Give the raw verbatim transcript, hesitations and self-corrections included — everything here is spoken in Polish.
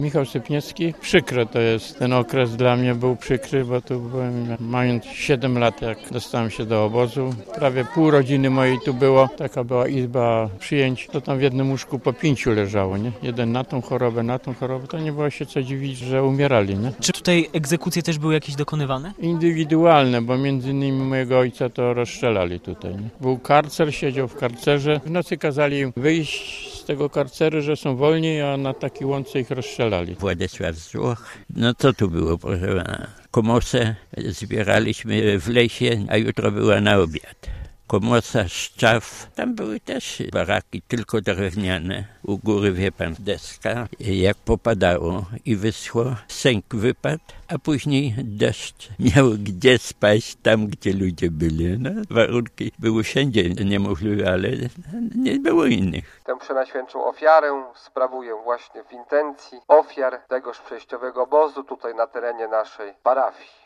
Michał Sypniewski. Przykro to jest, ten okres dla mnie był przykry, bo tu byłem mając siedem lat, jak dostałem się do obozu. Prawie pół rodziny mojej tu było, taka była izba przyjęć, to tam w jednym łóżku po pięciu leżało, nie? Jeden na tą chorobę, na tą chorobę, to nie było się co dziwić, że umierali, nie? Czy tutaj egzekucje też były jakieś dokonywane? Indywidualne, bo między innymi mojego ojca to rozstrzelali tutaj, nie? Był karcer, siedział w karcerze, w nocy kazali im wyjść z tego karceru, że są wolni, a na takiej łące ich rozstrzelali. Władysław Złoch. No co tu było, proszę pana? Komosę zbieraliśmy w lesie, a jutro była na obiad. Komosa, Szczaw, tam były też baraki, tylko drewniane. U góry, wie pan, deska. Jak popadało i wyschło, sęk wypadł, a później deszcz. Miał gdzie spaść, tam gdzie ludzie byli. No, warunki były wszędzie niemożliwe, ale nie było innych. Tę przenajświętszą ofiarę sprawuję właśnie w intencji ofiar tegoż przejściowego obozu tutaj na terenie naszej parafii.